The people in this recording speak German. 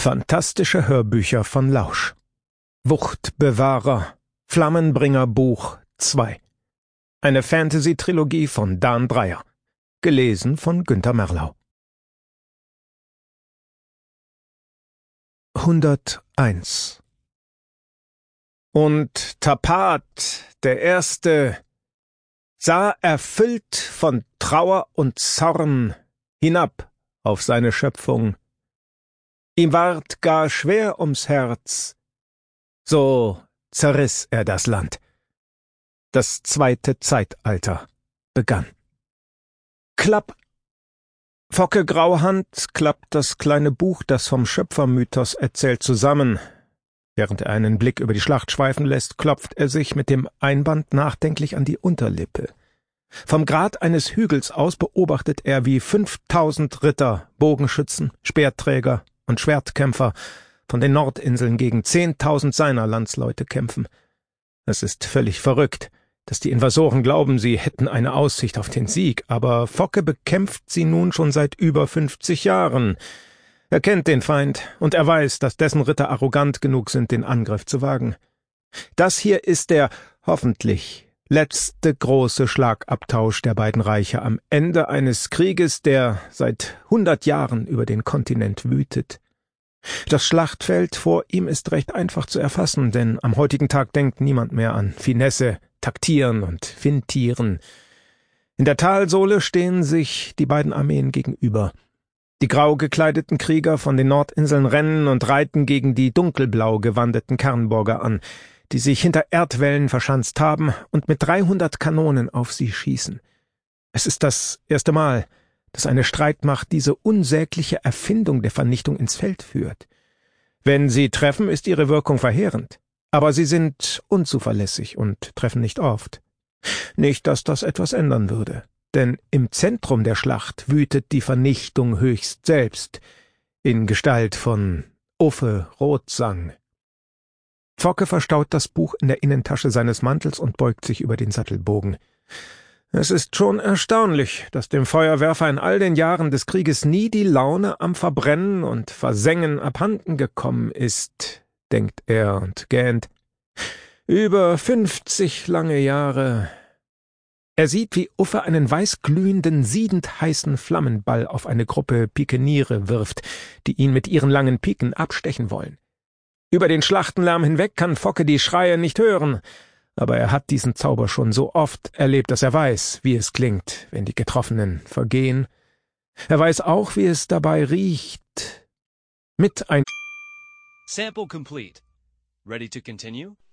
Fantastische Hörbücher von Lausch. Wuchtbewahrer, Flammenbringer Buch 2. Eine Fantasy-Trilogie von Dan Breyer. Gelesen von Günter Merlau. 101. Und Tapat, der Erste, sah erfüllt von Trauer und Zorn hinab auf seine Schöpfung. Ihm ward gar schwer ums Herz, so zerriss er das Land. Das zweite Zeitalter begann. Klapp! Focke Grauhand klappt das kleine Buch, das vom Schöpfermythos erzählt, zusammen. Während er einen Blick über die Schlacht schweifen lässt, klopft er sich mit dem Einband nachdenklich an die Unterlippe. Vom Grat eines Hügels aus beobachtet er, wie 5000 Ritter, Bogenschützen, Speerträger und Schwertkämpfer von den Nordinseln gegen 10.000 seiner Landsleute kämpfen. Es ist völlig verrückt, dass die Invasoren glauben, sie hätten eine Aussicht auf den Sieg, aber Focke bekämpft sie nun schon seit über 50 Jahren. Er kennt den Feind, und er weiß, dass dessen Ritter arrogant genug sind, den Angriff zu wagen. Das hier ist der, hoffentlich, letzte große Schlagabtausch der beiden Reiche am Ende eines Krieges, der seit 100 Jahren über den Kontinent wütet. Das Schlachtfeld vor ihm ist recht einfach zu erfassen, denn am heutigen Tag denkt niemand mehr an Finesse, Taktieren und Fintieren. In der Talsohle stehen sich die beiden Armeen gegenüber. Die grau gekleideten Krieger von den Nordinseln rennen und reiten gegen die dunkelblau gewandeten Kernburger an, die sich hinter Erdwällen verschanzt haben und mit 300 Kanonen auf sie schießen. Es ist das erste Mal, dass eine Streitmacht diese unsägliche Erfindung der Vernichtung ins Feld führt. Wenn sie treffen, ist ihre Wirkung verheerend, aber sie sind unzuverlässig und treffen nicht oft. Nicht, dass das etwas ändern würde, denn im Zentrum der Schlacht wütet die Vernichtung höchst selbst, in Gestalt von Uffe Rotsang. Focke verstaut das Buch in der Innentasche seines Mantels und beugt sich über den Sattelbogen. Es ist schon erstaunlich, dass dem Feuerwerfer in all den Jahren des Krieges nie die Laune am Verbrennen und Versengen abhanden gekommen ist, denkt er und gähnt. Über 50 lange Jahre. Er sieht, wie Uffe einen weißglühenden, siedend heißen Flammenball auf eine Gruppe Pikeniere wirft, die ihn mit ihren langen Piken abstechen wollen. Über den Schlachtenlärm hinweg kann Focke die Schreie nicht hören, aber er hat diesen Zauber schon so oft erlebt, dass er weiß, wie es klingt, wenn die Getroffenen vergehen. Er weiß auch, wie es dabei riecht. Mit ein Sample complete. Ready to continue?